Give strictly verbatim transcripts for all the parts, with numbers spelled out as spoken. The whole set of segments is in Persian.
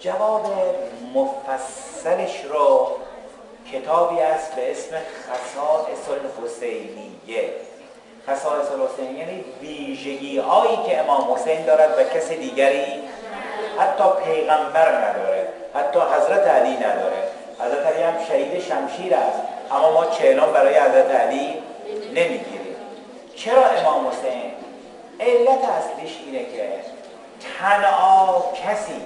جواب مفصلش رو کتابی است به اسم خصائص الحسینیه. خصائص الحسینیه یعنی ویژگی هایی که امام حسین دارد و کسی دیگری حتی پیغمبر نداره، حتی حضرت علی نداره. حضرت علی هم شهید شمشیر است، اما ما چهلم برای حضرت علی نمیگیریم. چرا امام حسین؟ علت اصلیش اینه که تنها کسی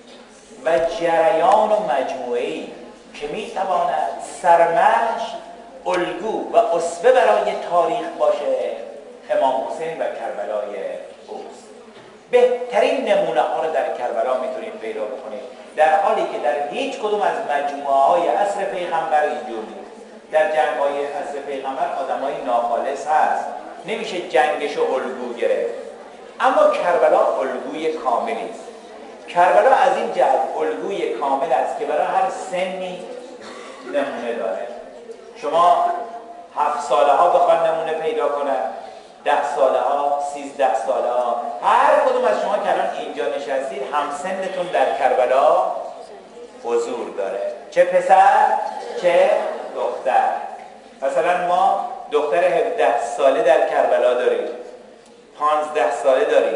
و جریان و مجموعه‌ای که میتواند سرمشق، الگو و اسوه برای تاریخ باشه امام حسین و کربلای اوست. بهترین نمونه ها رو در کربلا میتونید پیدا بکنید، در حالی که در هیچ کدوم از مجموعه های عصر پیغمبر اینجور نیست. در جنگ های عصر پیغمبر آدم های ناخالص هست، نمیشه جنگش و الگو گرفت، اما کربلا الگوی کاملی است. کربلا از این جهت الگوی کامل است که برای هر سنی نمونه داره. شما هفت ساله ها بخوان نمونه پیدا کنن، ده ساله ها، سیزده ساله ها، هر کدوم از شما که الان اینجا نشستید همسنتون در کربلا حضور داره، چه پسر چه دختر. مثلا ما دختر هفده ساله در کربلا داریم، پانزده ساله داریم،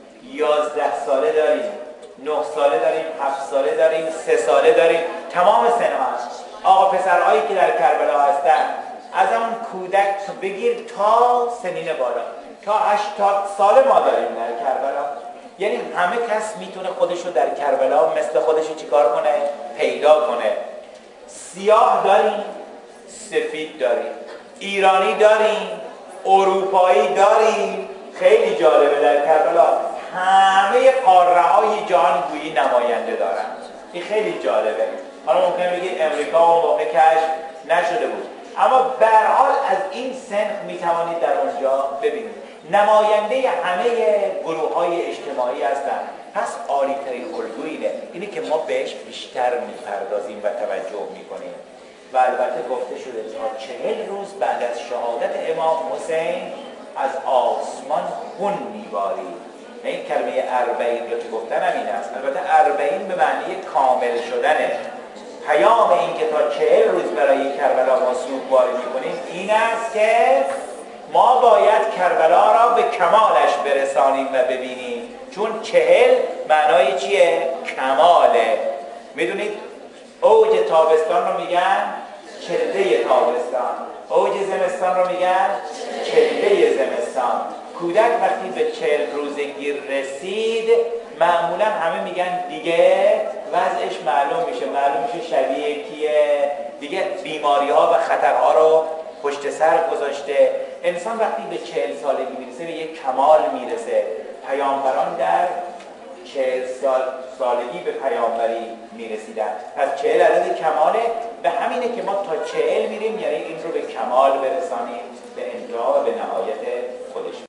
یازده ساله داریم، نه ساله داریم، هفت ساله داریم، سه ساله داریم، تمام سن‌ها هست. آقا پسرهایی که در کربلا هستن از اون کودک بگیر تا سنین بالا تا هشتاد سال ما داریم در کربلا. یعنی همه کس میتونه خودشو در کربلا مثل خودشو چیکار کنه؟ پیدا کنه. سیاه داریم، سفید داریم، ایرانی داریم، اروپایی داریم. خیلی جالبه در کربلا همه قاره های جهان گویی نماینده دارن. این خیلی جالبه. حالا ممکنه بگید امریکا اون موقع کشف نشده بود، اما به هر حال از این سنخ میتوانید در اونجا ببینید نماینده همه گروه های اجتماعی هستن. پس عالی ترین الگو اینه اینه که ما بهش بیشتر میپردازیم و توجه میکنیم. و البته گفته شده تا چهل روز بعد از شهادت امام حسین از آسمان خون میبارید. این کلمه اربعین رو که گفتن همین است. البته اربعین به معنی کامل شدنه. پیام این که تا چهل روز برای کربلا ما سوگواری میکنیم این است که ما باید کربلا را به کمالش برسانیم و ببینیم، چون چهل معنای چیه؟ کماله. میدونید اوج تابستان رو میگن چله تابستان، اوج زمستان رو میگن چله زمستان. کودک وقتی به چهل روزگی رسید معمولا همه میگن دیگه وضعش معلوم میشه، معلوم میشه شبیه کیه، دیگه بیماری ها و خطرها رو پشت سر گذاشته. انسان وقتی به چهل سالگی میرسه به یک کمال میرسه. پیامبران در چهل سال سالگی به پیامبری میرسیدن. پس چهل عدد کماله، به همینه که ما تا چهل میریم، یعنی این رو به کمال برسانیم، به انتها و به نهایت خودش.